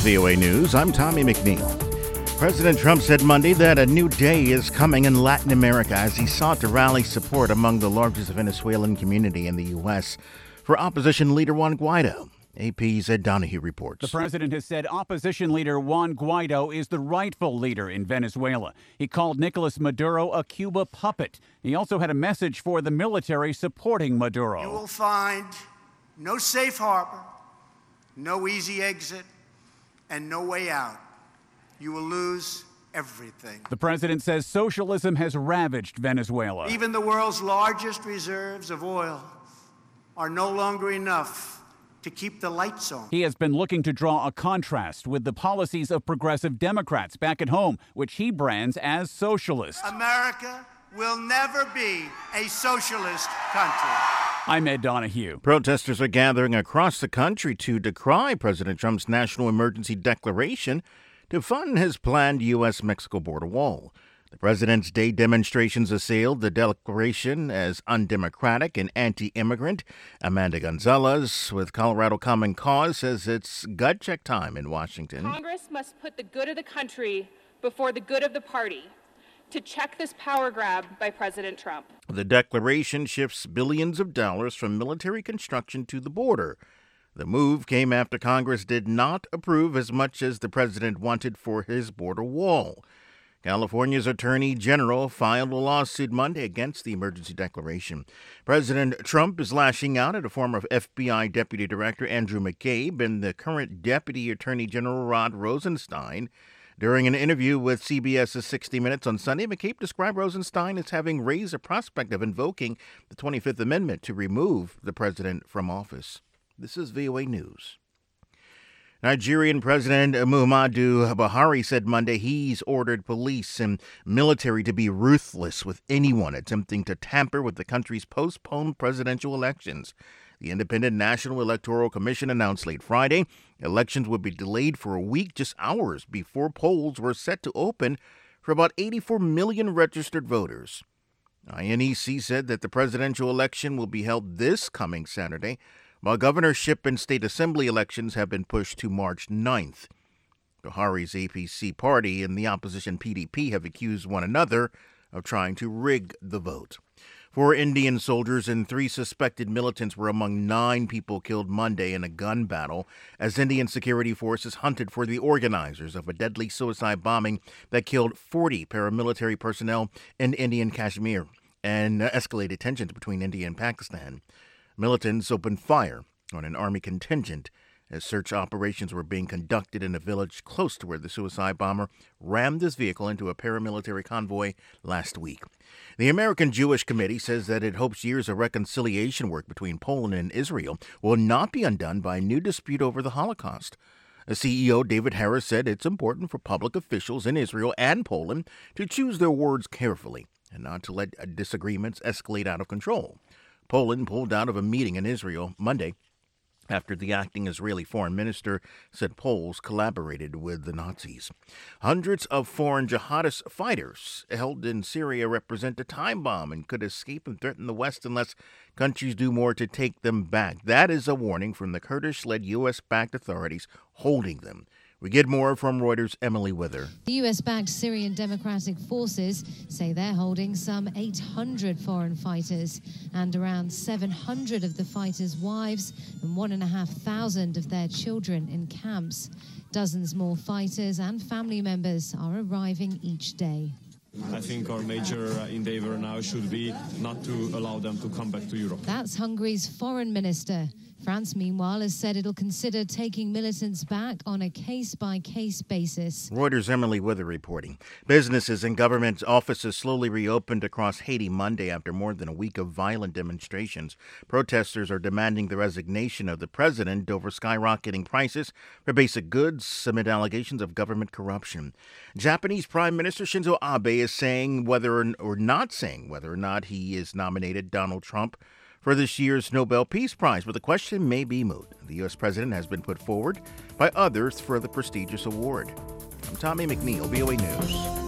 VOA News. I'm Tommy McNeil. President Trump said Monday that a new day is coming in Latin America as he sought to rally support among the largest Venezuelan community in the U.S. for opposition leader Juan Guaido. AP's Ed Donahue reports. The president has said opposition leader Juan Guaido is the rightful leader in Venezuela. He called Nicolas Maduro a Cuba puppet. He also had a message for the military supporting Maduro. You will find no safe harbor, no easy exit, and no way out. You will lose everything. The president says socialism has ravaged Venezuela. Even the world's largest reserves of oil are no longer enough to keep the lights on. He has been looking to draw a contrast with the policies of progressive Democrats back at home, which he brands as socialist. America will never be a socialist country. I'm Ed Donahue. Protesters are gathering across the country to decry President Trump's national emergency declaration to fund his planned U.S.-Mexico border wall. The president's day demonstrations assailed the declaration as undemocratic and anti-immigrant. Amanda Gonzalez with Colorado Common Cause says it's gut check time in Washington. Congress must put the good of the country before the good of the party to check this power grab by President Trump. The declaration shifts billions of dollars from military construction to the border. The move came after Congress did not approve as much as the president wanted for his border wall. California's Attorney General filed a lawsuit Monday against the emergency declaration. President Trump is lashing out at a former FBI Deputy Director Andrew McCabe and the current Deputy Attorney General Rod Rosenstein. During an interview with CBS's 60 Minutes on Sunday, McCabe described Rosenstein as having raised the prospect of invoking the 25th Amendment to remove the president from office. This is VOA News. Nigerian President Muhammadu Buhari said Monday he's ordered police and military to be ruthless with anyone attempting to tamper with the country's postponed presidential elections. The Independent National Electoral Commission announced late Friday elections would be delayed for a week just hours before polls were set to open for about 84 million registered voters. INEC said that the presidential election will be held this coming Saturday, while governorship and state assembly elections have been pushed to March 9th. Buhari's APC party and the opposition PDP have accused one another of trying to rig the vote. 4 Indian soldiers and 3 suspected militants were among 9 people killed Monday in a gun battle as Indian security forces hunted for the organizers of a deadly suicide bombing that killed 40 paramilitary personnel in Indian Kashmir and escalated tensions between India and Pakistan. Militants opened fire on an army contingent as search operations were being conducted in a village close to where the suicide bomber rammed his vehicle into a paramilitary convoy last week. The American Jewish Committee says that it hopes years of reconciliation work between Poland and Israel will not be undone by a new dispute over the Holocaust. CEO David Harris said it's important for public officials in Israel and Poland to choose their words carefully and not to let disagreements escalate out of control. Poland pulled out of a meeting in Israel Monday after the acting Israeli foreign minister said Poles collaborated with the Nazis. Hundreds of foreign jihadist fighters held in Syria represent a time bomb and could escape and threaten the West unless countries do more to take them back. That is a warning from the Kurdish-led U.S.-backed authorities holding them. We get more from Reuters' Emily Wither. The U.S.-backed Syrian Democratic Forces say they're holding some 800 foreign fighters and around 700 of the fighters' wives and 1,500 of their children in camps. Dozens more fighters and family members are arriving each day. I think our major endeavor now should be not to allow them to come back to Europe. That's Hungary's foreign minister. France, meanwhile, has said it'll consider taking militants back on a case-by-case basis. Reuters' Emily Wither reporting. Businesses and government offices slowly reopened across Haiti Monday after more than a week of violent demonstrations. Protesters are demanding the resignation of the president over skyrocketing prices for basic goods amid allegations of government corruption. Japanese Prime Minister Shinzo Abe is saying whether or not he is nominated Donald Trump for this year's Nobel Peace Prize, but the question may be moot. The U.S. president has been put forward by others for the prestigious award. I'm Tommy McNeil, VOA News.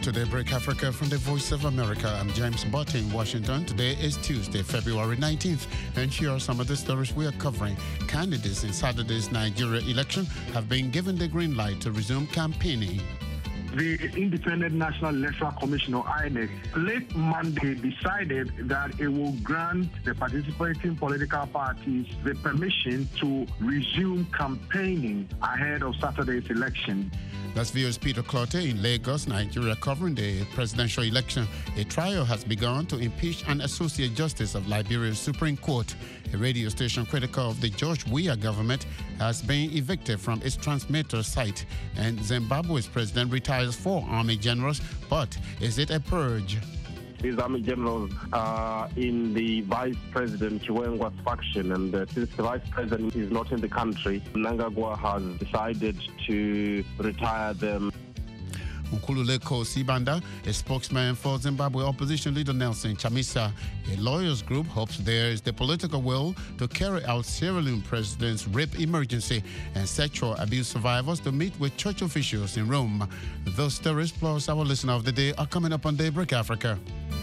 to Daybreak Africa from the Voice of America. I'm James Butt in Washington. Today is Tuesday, February 19th, and here are some of the stories we are covering. Candidates in Saturday's Nigeria election have been given the green light to resume campaigning. The Independent National Electoral Commission, or INEC, late Monday decided that it will grant the participating political parties the permission to resume campaigning ahead of Saturday's election. That's VOA's Peter Clottey in Lagos, Nigeria, covering the presidential election. A trial has begun to impeach an associate justice of Liberia's Supreme Court. A radio station critical of the George Weah government has been evicted from its transmitter site. And Zimbabwe's president retires 4 army generals. But is it a purge? These army generals are in the vice president Chiwenga's faction, and since the vice president is not in the country, Mnangagwa has decided to retire them. Nkululeko Sibanda, a spokesman for Zimbabwe opposition leader Nelson Chamisa, a lawyers group, hopes there is the political will to carry out Sierra Leone president's rape emergency and sexual abuse survivors to meet with church officials in Rome. Those stories plus our listener of the day are coming up on Daybreak Africa.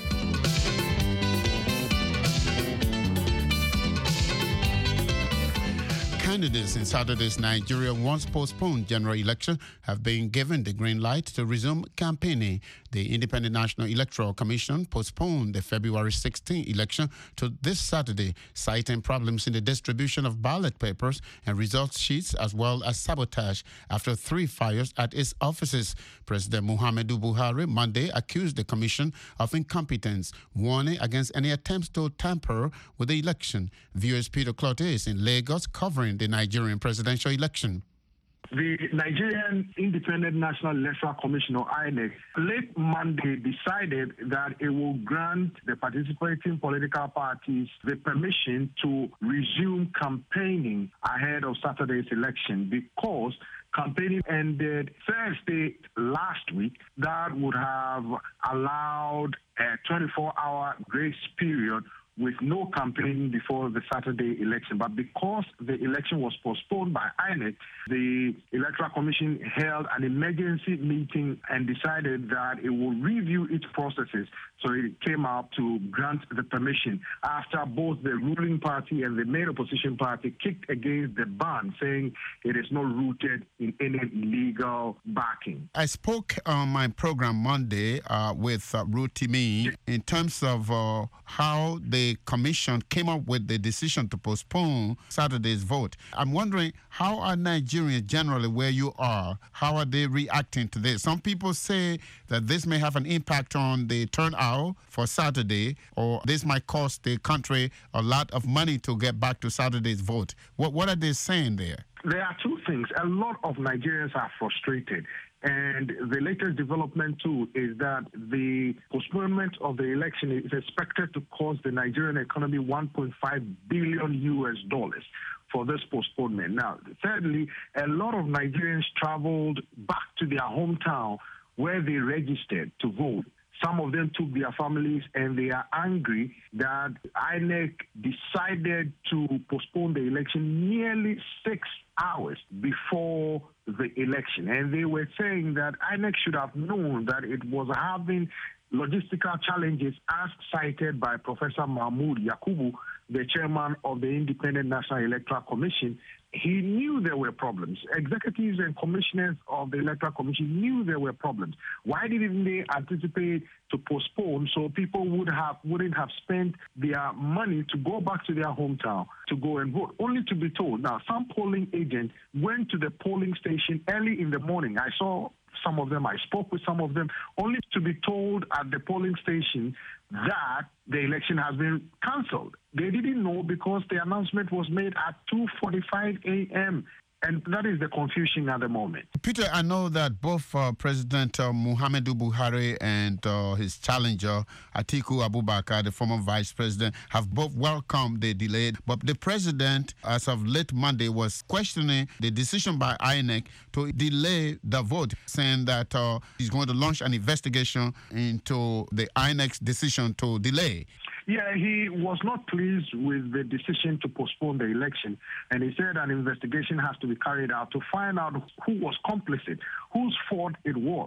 Candidates in Saturday's Nigeria once postponed general election have been given the green light to resume campaigning. The Independent National Electoral Commission postponed the February 16 election to this Saturday, citing problems in the distribution of ballot papers and results sheets, as well as sabotage after 3 fires at its offices. President Muhammadu Buhari Monday accused the commission of incompetence, warning against any attempts to tamper with the election. VOA's Peter Clottey is in Lagos covering the Nigerian presidential election. The Nigerian Independent National Electoral Commission, or INEC, late Monday decided that it will grant the participating political parties the permission to resume campaigning ahead of Saturday's election because campaigning ended Thursday last week. That would have allowed a 24-hour grace period with no campaigning before the Saturday election. But because the election was postponed by INEC, the Electoral Commission held an emergency meeting and decided that it will review its processes. So it came out to grant the permission after both the ruling party and the main opposition party kicked against the ban, saying it is not rooted in any legal backing. I spoke on my program Monday with Rotimi in terms of how the commission came up with the decision to postpone Saturday's vote. I'm wondering, how are Nigerians generally where you are? How are they reacting to this? Some people say that this may have an impact on the turnout for Saturday, or this might cost the country a lot of money to get back to Saturday's vote. What are they saying there? There are 2 things. A lot of Nigerians are frustrated. And the latest development, too, is that the postponement of the election is expected to cost the Nigerian economy $1.5 billion for this postponement. Now, thirdly, a lot of Nigerians traveled back to their hometown where they registered to vote. Some of them took their families, and they are angry that INEC decided to postpone the election nearly 6 hours before the election. And they were saying that INEC should have known that it was having logistical challenges as cited by Professor Mahmoud Yakubu, the chairman of the Independent National Electoral Commission. He knew there were problems. Executives and commissioners of the Electoral Commission knew there were problems. Why didn't they anticipate to postpone so people wouldn't have spent their money to go back to their hometown to go and vote, only to be told? Now, some polling agents went to the polling station early in the morning. I saw some of them, I spoke with some of them, only to be told at the polling station that the election has been cancelled. They didn't know because the announcement was made at 2:45 a.m. And that is the confusion at the moment. Peter, I know that both President Muhammadu Buhari and his challenger, Atiku Abubakar, the former vice president, have both welcomed the delay. But the president, as of late Monday, was questioning the decision by INEC to delay the vote, saying that he's going to launch an investigation into the INEC's decision to delay. Yeah, he was not pleased with the decision to postpone the election, and he said an investigation has to be carried out to find out who was complicit, whose fault it was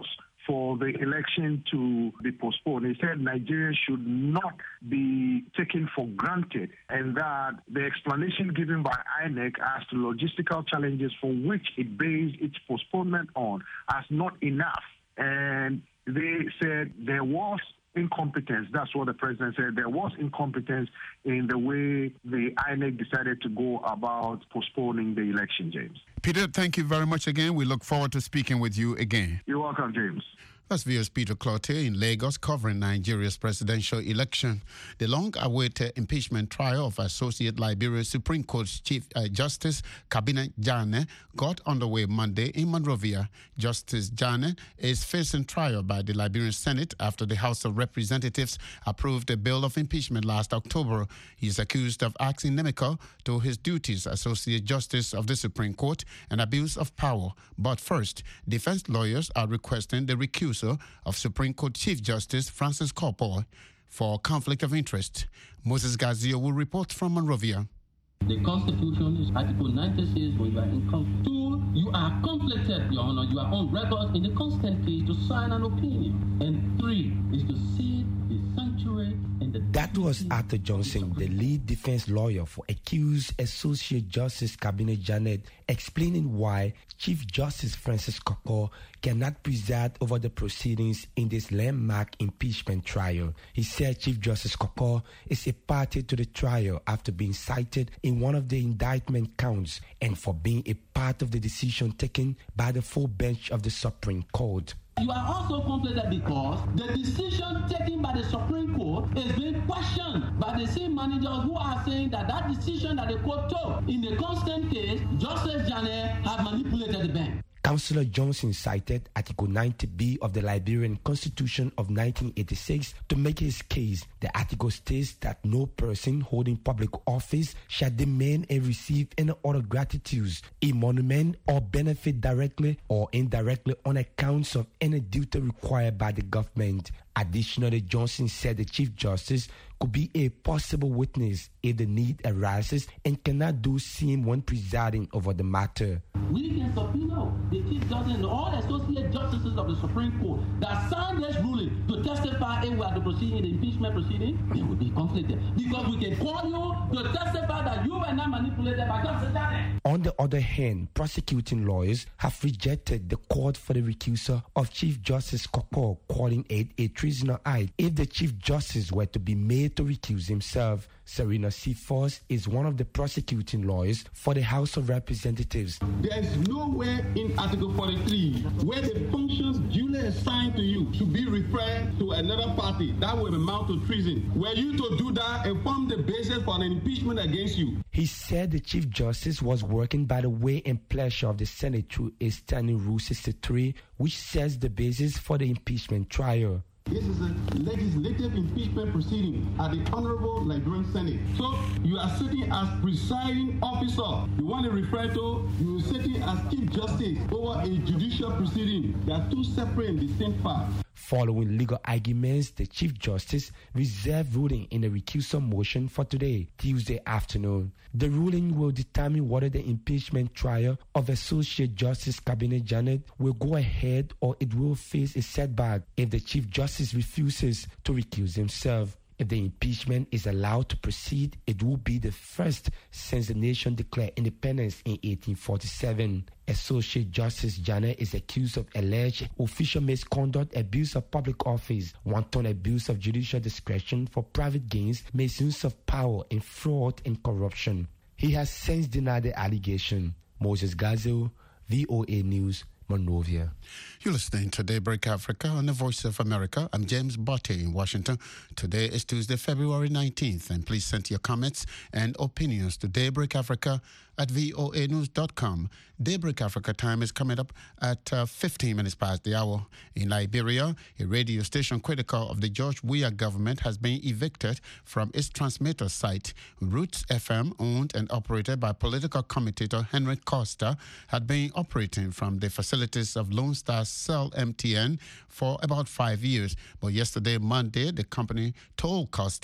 for the election to be postponed. He said Nigeria should not be taken for granted, and that the explanation given by INEC as to logistical challenges for which it based its postponement on as not enough. And they said there was incompetence. That's what the president said. There was incompetence in the way the INEC decided to go about postponing the election, James. Peter, thank you very much again. We look forward to speaking with you again. You're welcome, James. That's VOA's Peter Cloutier in Lagos covering Nigeria's presidential election. The long-awaited impeachment trial of Associate Liberia Supreme Court Chief Justice Kabine Jane got underway Monday in Monrovia. Justice Jane is facing trial by the Liberian Senate after the House of Representatives approved a bill of impeachment last October. He is accused of acting inimical to his duties as Associate Justice of the Supreme Court and abuse of power. But first, defense lawyers are requesting the recusal of Supreme Court Chief Justice Francis Corpoy for conflict of interest. Moses Gazio will report from Monrovia. The Constitution is Article 96, when you are in conflict. 2, you are conflicted, Your Honor. You are on record in the constant case to sign an opinion. And 3 is to cede the sanctuary in the... That was Arthur Johnson, the lead defense lawyer for accused Associate Justice Kabine Jane, explaining why Chief Justice Francis Corpoy cannot preside over the proceedings in this landmark impeachment trial. He said Chief Justice Corpoy is a party to the trial after being cited in one of the indictment counts and for being a part of the decision taken by the full bench of the Supreme Court. You are also conflicted because the decision taken by the Supreme Court is being questioned by the same managers who are saying that that decision that the court took in the constant case, Justice Jane have manipulated the bench. Councillor Johnson cited Article 90B of the Liberian Constitution of 1986 to make his case. The article states that no person holding public office shall demand and receive any other gratuities, emolument, or benefit directly or indirectly on accounts of any duty required by the government. Additionally, Johnson said the Chief Justice could be a possible witness if the need arises and cannot do same when presiding over the matter. We can subpoena the Chief Justice and all associate justices of the Supreme Court that signed this ruling to testify if we are to proceed in the impeachment proceeding. They will be conflicted because we can call you to testify that you were not manipulated by Justice Jane. On the other hand, prosecuting lawyers have rejected the call for the recusal of Chief Justice Corpoy, calling it a treasonous act if the Chief Justice were to be made to recuse himself. Serena Seaforth is one of the prosecuting lawyers for the House of Representatives. There is nowhere in Article 43 where the functions duly assigned to you should be referred to another party. That will amount to treason. Were you to do that and form the basis for an impeachment against you? He said the Chief Justice was working by the way and pleasure of the Senate through a Standing Rule 63, which sets the basis for the impeachment trial. This is a legislative impeachment proceeding at the Honorable Liberian Senate. So you are sitting as presiding officer. You want to refer to, you are sitting as Chief Justice over a judicial proceeding. They are two separate and distinct parts. Following legal arguments, the Chief Justice reserved ruling in the recusal motion for today, Tuesday afternoon. The ruling will determine whether the impeachment trial of Associate Justice Kabine Jane will go ahead or it will face a setback if the Chief Justice refuses to recuse himself. If the impeachment is allowed to proceed, it will be the first since the nation declared independence in 1847. Associate Justice Jane is accused of alleged official misconduct, abuse of public office, wanton abuse of judicial discretion for private gains, misuse of power, and fraud and corruption. He has since denied the allegation. Moses Gazio, VOA News, Monrovia. You're listening to Daybreak Africa on the Voice of America. I'm James Botte in Washington. Today is Tuesday, February 19th, and please send your comments and opinions to Daybreak Africa at voanews.com. Daybreak Africa time is coming up at 15 minutes past the hour. In Liberia, a radio station critical of the George Weah government has been evicted from its transmitter site. Roots FM, owned and operated by political commentator Henry Costa, had been operating from the facilities of Lone Star Cell MTN for about 5 years. But yesterday, Monday, the company told Costa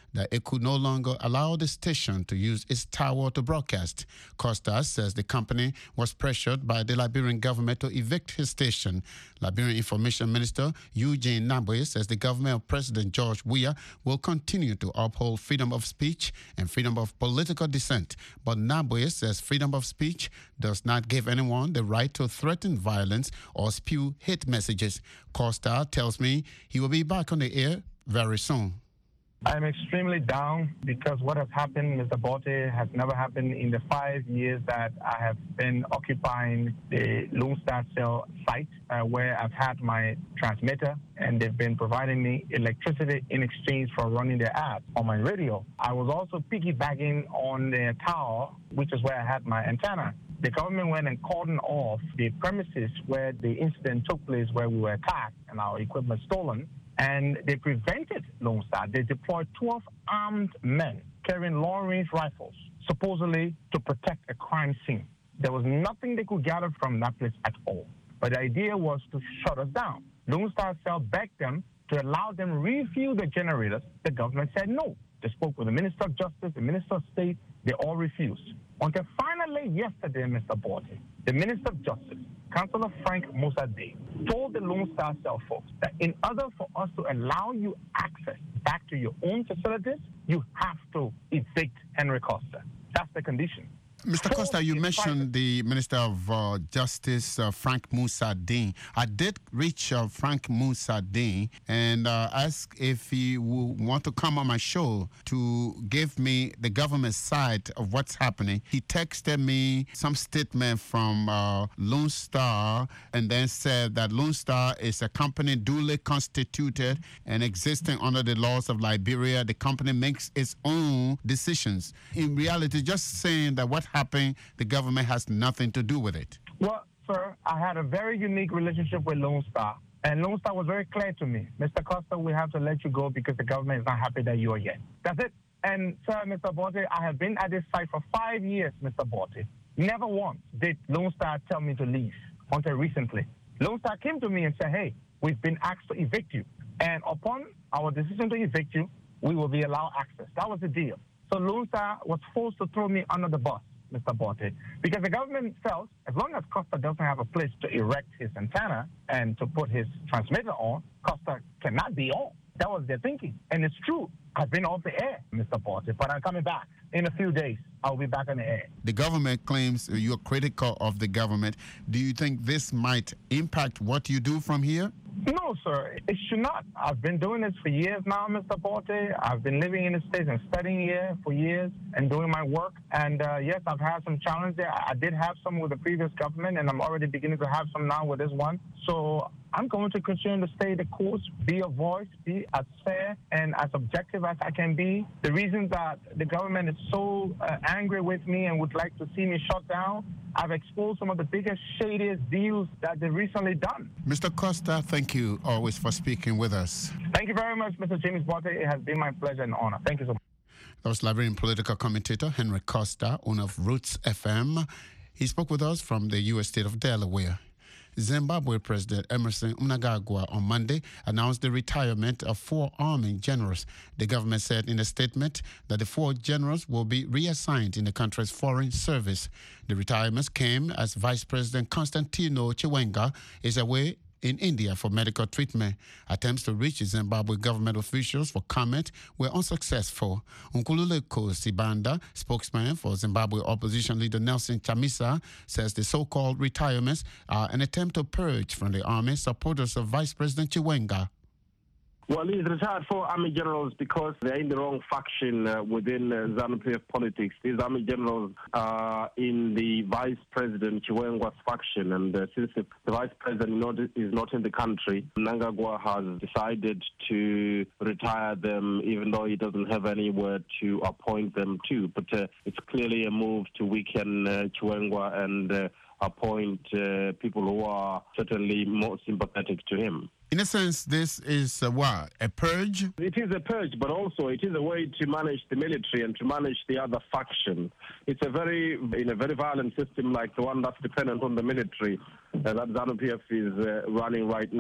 that it could no longer allow the station to use its tower to broadcast. Costa says the company was pressured by the Liberian government to evict his station. Liberian Information Minister Eugene Nabwe says the government of President George Weah will continue to uphold freedom of speech and freedom of political dissent. But Nabwe says freedom of speech does not give anyone the right to threaten violence or spew hate messages. Costa tells me he will be back on the air very soon. I'm extremely down because what has happened, Mr. Bote, has never happened in the 5 years that I have been occupying the Lone Star Cell site where I've had my transmitter and they've been providing me electricity in exchange for running their ads on my radio. I was also piggybacking on the tower, which is where I had my antenna. The government went and cordoned off the premises where the incident took place, where we were attacked and our equipment stolen. And they prevented Lone Star. They deployed 12 armed men carrying long-range rifles, supposedly to protect a crime scene. There was nothing they could gather from that place at all. But the idea was to shut us down. Lone Star Cell begged them to allow them refuel the generators. The government said no. They spoke with the Minister of Justice, the Minister of State. They all refused. Until finally yesterday, Mr. Bote, the Minister of Justice, Councillor Frank Musa Dey, told the Lone Star Cell folks that in order for us to allow you access back to your own facilities, you have to evict Henry Costa. That's the condition. Mr. Costa, you mentioned the Minister of Justice, Frank Musa Dey. I did reach Frank Musa Dey and ask if he would want to come on my show to give me the government side of what's happening. He texted me some statement from Lone Star and then said that Lone Star is a company duly constituted and existing under the laws of Liberia. The company makes its own decisions. In reality, just saying that what happened, the government has nothing to do with it. Well, sir, I had a very unique relationship with Lone Star, and Lone Star was very clear to me. Mr. Costa, we have to let you go because the government is not happy that you are here. That's it. And, sir, Mr. Bote, I have been at this site for 5 years, Mr. Bote. Never once did Lone Star tell me to leave until recently. Lone Star came to me and said, hey, we've been asked to evict you. And upon our decision to evict you, we will be allowed access. That was the deal. So Lone Star was forced to throw me under the bus, Mr. Bote, because the government felt as long as Costa doesn't have a place to erect his antenna and to put his transmitter on, Costa cannot be on. That was their thinking. And it's true. I've been off the air, Mr. Bote, but I'm coming back. In a few days, I'll be back on the air. The government claims you're critical of the government. Do you think this might impact what you do from here? No, sir. It should not. I've been doing this for years now, Mr. Bote. I've been living in the States and studying here for years and doing my work. And yes, I've had some challenges there. I did have some with the previous government, and I'm already beginning to have some now with this one. So I'm going to continue to stay the course, be a voice, be as fair and as objective as I can be. The reason that the government is so angry with me and would like to see me shut down, I've exposed some of the biggest, shadiest deals that they've recently done. Mr. Costa, thank you always for speaking with us. Thank you very much, Mr. James Bote. It has been my pleasure and honor. Thank you so much. That was Liberian political commentator Henry Costa, owner of Roots FM. He spoke with us from the U.S. state of Delaware. Zimbabwe President Emmerson Mnangagwa on Monday announced the retirement of 4 army generals. The government said in a statement that the 4 generals will be reassigned in the country's foreign service. The retirements came as Vice President Constantino Chiwenga is away in India for medical treatment. Attempts to reach Zimbabwe government officials for comment were unsuccessful. Nkululeko Sibanda, spokesman for Zimbabwe opposition leader Nelson Chamisa, says the so-called retirements are an attempt to purge from the army supporters of Vice President Chiwenga. Well, he's retired 4 army generals because they're in the wrong faction within ZANU-PF politics. These army generals are in the Vice President Chiwenga's faction, and since the Vice President is not in the country, Mnangagwa has decided to retire them, even though he doesn't have anywhere to appoint them to. But it's clearly a move to weaken Chiwenga and appoint people who are certainly more sympathetic to him. In a sense, this is a purge? It is a purge, but also it is a way to manage the military and to manage the other faction. It's in a very violent system like the one that's dependent on the military that ZANU-PF is running right now.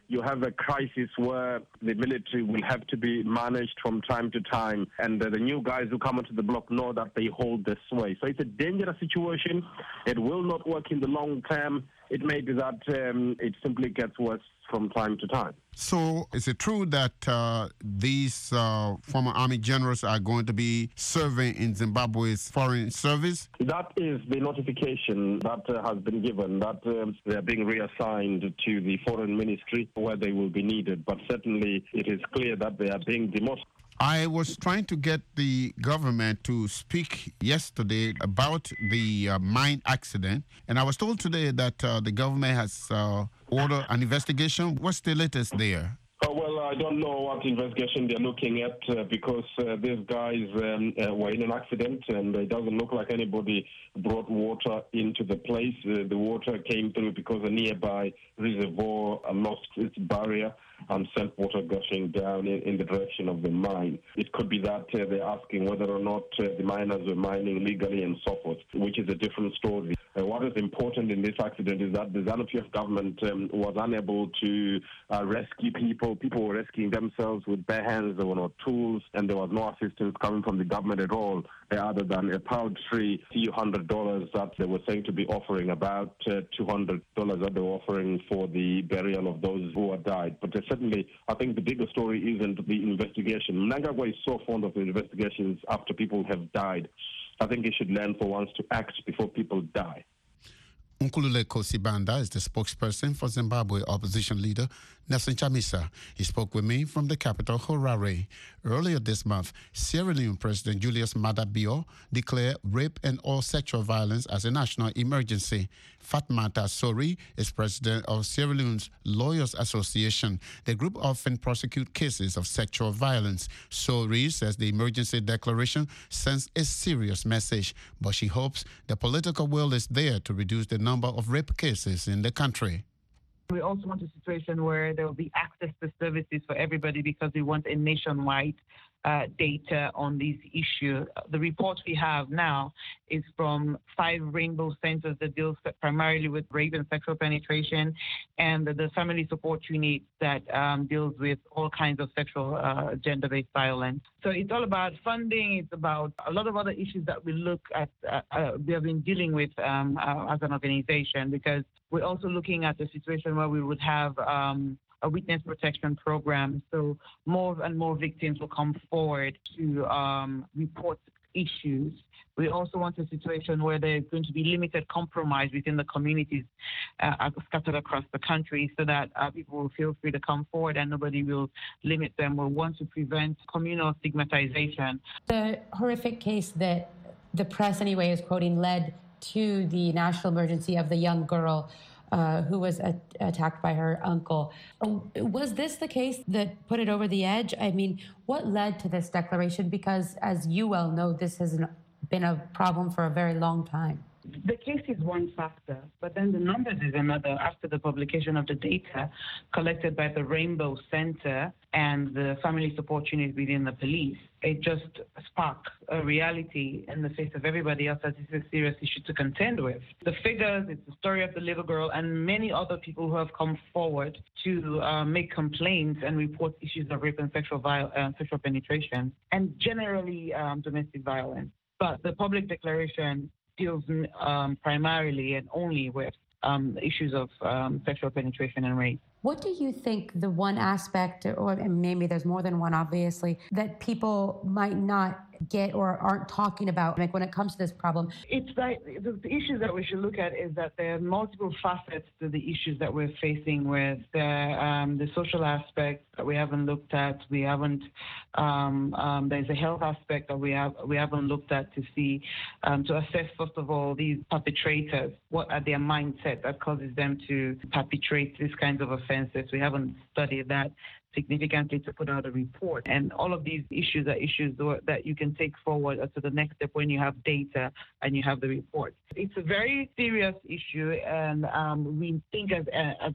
you have a crisis where the military will have to be managed from time to time, and the new guys who come onto the block know that they hold the sway. So it's a dangerous situation. It will not work in the long term. It may be that it simply gets worse from time to time. So is it true that these former army generals are going to be serving in Zimbabwe's foreign service? That is the notification that has been given, that they are being reassigned to the foreign ministry where they will be needed. But certainly it is clear that they are being demoted. I was trying to get the government to speak yesterday about the mine accident, and I was told today that the government has ordered an investigation. What's the latest there? Well, I don't know what investigation they're looking at because these guys were in an accident, and it doesn't look like anybody brought water into the place. The water came through because a nearby reservoir lost its barrier and sent water gushing down in the direction of the mine. It could be that they're asking whether or not the miners were mining legally and so forth, which is a different story. What is important in this accident is that the ZANU-PF government was unable to rescue people. People were rescuing themselves with bare hands. There were no tools, and there was no assistance coming from the government at all, other than a paltry few $100 that they were saying to be offering, about $200 that they were offering for the burial of those who had died. But certainly, I think the bigger story isn't the investigation. Mnangagwa is so fond of investigations after people have died. I think he should learn for once to act before people die. Nkululeko Sibanda is the spokesperson for Zimbabwe opposition leader Nelson Chamisa. He spoke with me from the capital, Harare. Earlier this month, Sierra Leone President Julius Maada Bio declared rape and all sexual violence as a national emergency. Fatmata Sori is president of Sierra Leone's Lawyers Association. The group often prosecute cases of sexual violence. Sori says the emergency declaration sends a serious message, but she hopes the political will is there to reduce the number of rape cases in the country. We also want a situation where there will be access to services for everybody because we want a nationwide data on these issues. The report we have now is from 5 rainbow centers that deal primarily with rape and sexual penetration, and the family support unit that deals with all kinds of sexual gender-based violence. So it's all about funding. It's about a lot of other issues that we look at, we have been dealing with as an organization, because we're also looking at a situation where we would have a witness protection program. So more and more victims will come forward to report issues. We also want a situation where there's going to be limited compromise within the communities scattered across the country, so that people will feel free to come forward and nobody will limit them. We want to prevent communal stigmatization. The horrific case that the press anyway is quoting led to the national emergency of the young girl who was attacked by her uncle. Was this the case that put it over the edge? I mean, what led to this declaration? Because as you well know, this has been a problem for a very long time. The case is one factor, but then the numbers is another. After the publication of the data collected by the Rainbow Center and the family support unit within the police, it just sparked a reality in the face of everybody else that this is a serious issue to contend with. The figures, it's the story of the little girl and many other people who have come forward to make complaints and report issues of rape and sexual penetration, and generally domestic violence. But the public declaration deals primarily and only with issues of sexual penetration and rape. What do you think the one aspect, or maybe there's more than one, obviously, that people might not get or aren't talking about, like when it comes to this problem? It's like the issues that we should look at is that there are multiple facets to the issues that we're facing with. The social aspect that we haven't looked at. We haven't. There's a health aspect that we haven't looked at to see, to assess first of all these perpetrators. What are their mindset that causes them to perpetrate these kinds of offenses? We haven't studied that significantly to put out a report. And all of these issues are issues that you can take forward to the next step when you have data and you have the report. It's a very serious issue, and we think as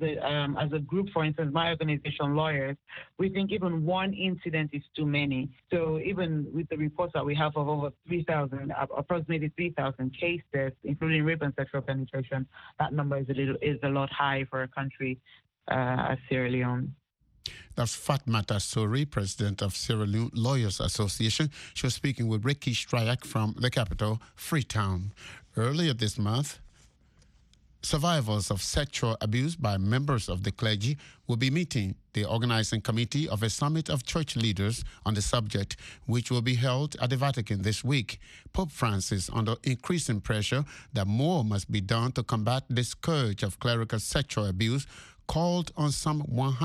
a group, for instance, my organization, Lawyers, we think even one incident is too many. So even with the reports that we have of over 3,000, approximately 3,000 cases, including rape and sexual penetration, that number is a lot high for a country Sierra Leone. That's Fatmata Sori, president of Sierra Leone Lawyers Association. She was speaking with Ricky Stryak from the capital, Freetown. Earlier this month, survivors of sexual abuse by members of the clergy will be meeting the organizing committee of a summit of church leaders on the subject, which will be held at the Vatican this week. Pope Francis, under increasing pressure that more must be done to combat the scourge of clerical sexual abuse, called on some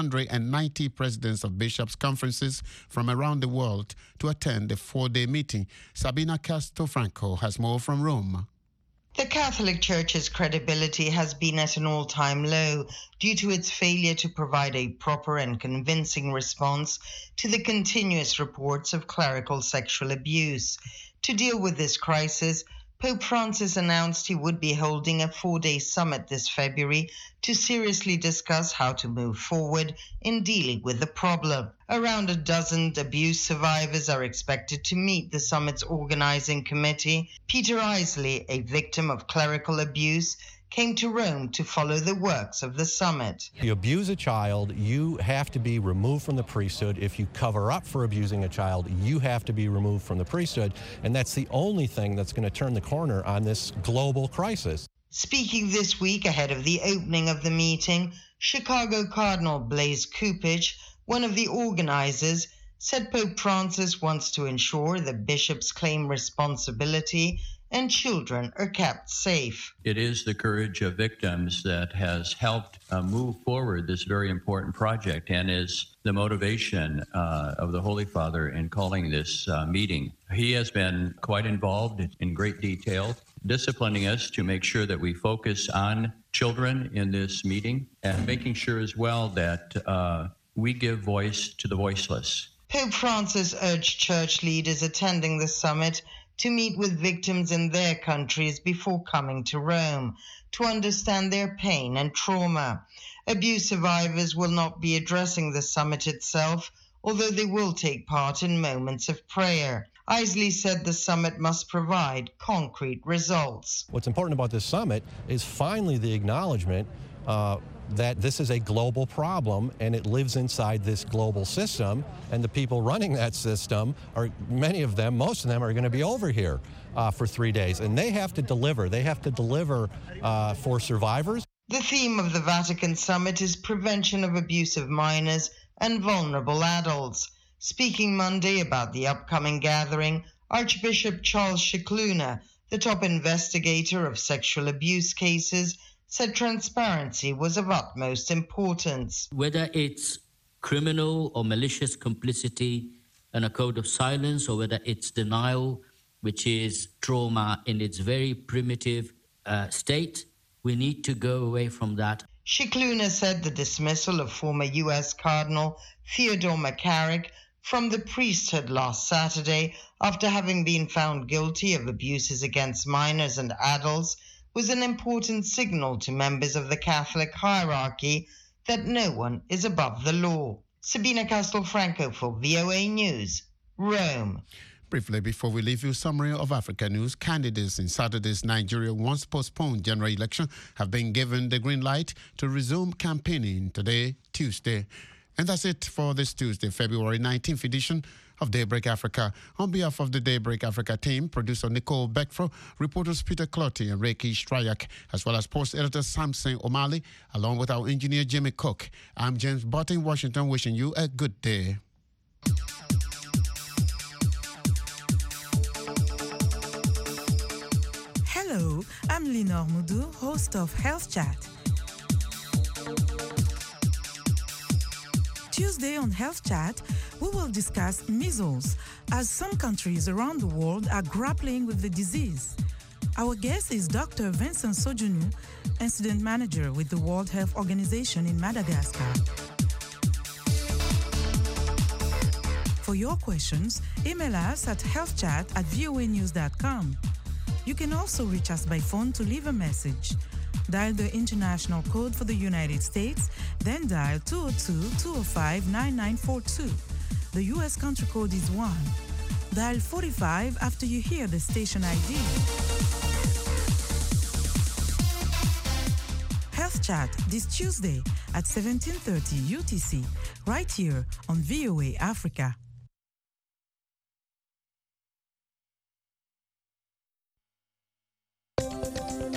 190 presidents of bishops' conferences from around the world to attend the 4-day meeting. Sabina Castofranco has more from Rome. The Catholic Church's credibility has been at an all-time low due to its failure to provide a proper and convincing response to the continuous reports of clerical sexual abuse. To deal with this crisis, Pope Francis announced he would be holding a 4-day summit this February to seriously discuss how to move forward in dealing with the problem. Around a dozen abuse survivors are expected to meet the summit's organizing committee. Peter Isley, a victim of clerical abuse, came to Rome to follow the works of the summit. If you abuse a child, you have to be removed from the priesthood. If you cover up for abusing a child, you have to be removed from the priesthood. And that's the only thing that's going to turn the corner on this global crisis. Speaking this week ahead of the opening of the meeting, Chicago Cardinal Blaise Cupich, one of the organizers, said Pope Francis wants to ensure that bishops claim responsibility and children are kept safe. It is the courage of victims that has helped move forward this very important project and is the motivation of the Holy Father in calling this meeting. He has been quite involved in great detail, disciplining us to make sure that we focus on children in this meeting and making sure as well that we give voice to the voiceless. Pope Francis urged church leaders attending the summit to meet with victims in their countries before coming to Rome, to understand their pain and trauma. Abuse survivors will not be addressing the summit itself, although they will take part in moments of prayer. Isley said the summit must provide concrete results. What's important about this summit is finally the acknowledgement that this is a global problem and it lives inside this global system, and the people running that system are, many of them, most of them are going to be over here for 3 days, and they have to deliver. They have to deliver for survivors. The theme of the Vatican summit is prevention of abuse of minors and vulnerable adults. Speaking Monday about the upcoming gathering, Archbishop Charles Scicluna, the top investigator of sexual abuse cases, said transparency was of utmost importance. Whether it's criminal or malicious complicity and a code of silence, or whether it's denial, which is trauma in its very primitive state, we need to go away from that. Scicluna said the dismissal of former U.S. Cardinal Theodore McCarrick from the priesthood last Saturday after having been found guilty of abuses against minors and adults was an important signal to members of the Catholic hierarchy that no one is above the law. Sabina Castelfranco for VOA News, Rome. Briefly, before we leave you, summary of Africa news. Candidates in Saturday's Nigeria once postponed general election have been given the green light to resume campaigning today, Tuesday. And that's it for this Tuesday, February 19th edition of Daybreak Africa. On behalf of the Daybreak Africa team, producer Nicole Beckfro, reporters Peter Clotty and Ricky Stryak, as well as post editor Samson O'Malley, along with our engineer Jimmy Cook. I'm James Bott in Washington, wishing you a good day. Hello, I'm Lenore Moudou, host of Health Chat. Tuesday on Health Chat, we will discuss measles, as some countries around the world are grappling with the disease. Our guest is Dr. Vincent Sojunu, Incident Manager with the World Health Organization in Madagascar. For your questions, email us at healthchat@voanews.com. You can also reach us by phone to leave a message. Dial the international code for the United States, then dial 202-205-9942. The U.S. country code is 1. Dial 45 after you hear the station ID. Health Chat this Tuesday at 17:30 UTC, right here on VOA Africa.